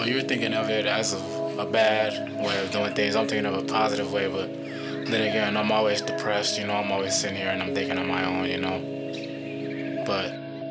you're thinking of it as a bad way of doing things. I'm thinking of a positive way, but then again, I'm always depressed, I'm always sitting here and I'm thinking on my own, But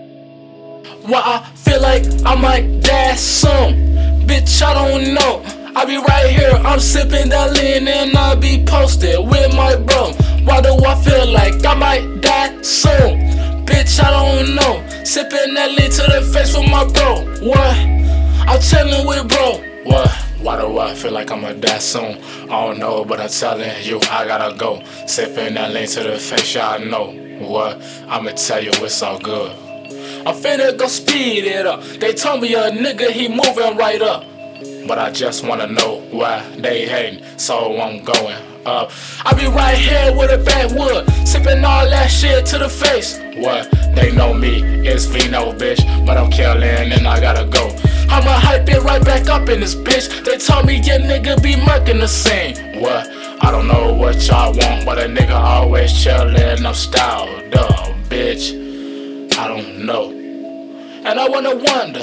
why I feel like I might die soon, bitch, I don't know. I be right here, I'm sipping that lean and I be posted with my bro. Why do I feel like I might die soon? Bitch, I don't know. Sipping that lean to the face with my bro. What? I'm chillin' with bro. What? Why do I feel like I'ma die soon? I don't know, but I'm telling you, I gotta go. Sipping that lean to the face, y'all know. What? I'ma tell you it's all good. I'm finna go speed it up. They told me a nigga, he moving right up. But I just wanna know why they hating, so I'm going up. I be right here with a backwood, sipping all that shit to the face. What? They know me, it's Vino, bitch, but I'm killing and I gotta go. I'ma hype it right back up in this bitch. They told me your nigga be murking the scene. What? I don't know what y'all want, but a nigga always chillin', I'm styled up, bitch. I don't know. And I wanna wonder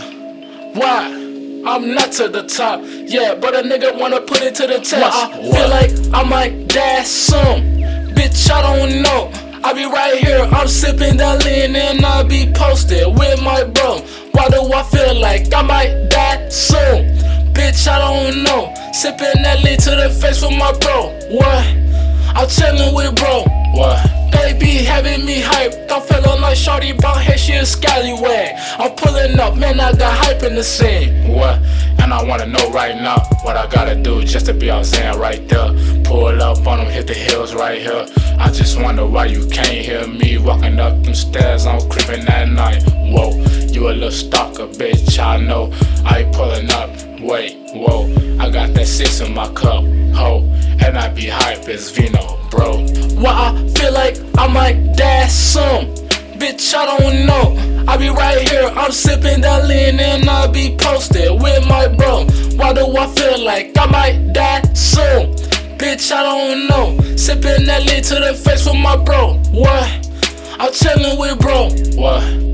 why I'm not to the top, yeah, but a nigga wanna put it to the test. I feel like I might die soon, bitch, I don't know. I be right here, I'm sipping that lean and I be posted with my bro. Why do I feel like I might die soon? Bitch, I don't know. Sipping that lean to the face with my bro. What? I'm chillin' with bro. What? They be having me hyped. I'm feeling like shorty bought her, she a scallywag. I'm pulling up, man, I got hype in the scene. What? And I wanna know right now what I gotta do just to be on Zan right there. Pull up on them, hit the hills right here. I just wonder why you can't hear me walking up them stairs. I'm creeping at night. Whoa, you a little stalker, bitch, I know. I ain't pulling up, wait, whoa. I got that 6 in my cup, ho. And I be hype as Vino, bro. Why I feel like I might die soon, bitch, I don't know. I be right here, I'm sipping that lean and I be posted with my bro. Why do I feel like I might die soon? Bitch, I don't know. Sipping that lean to the face with my bro. What? I'm chillin' with bro. What?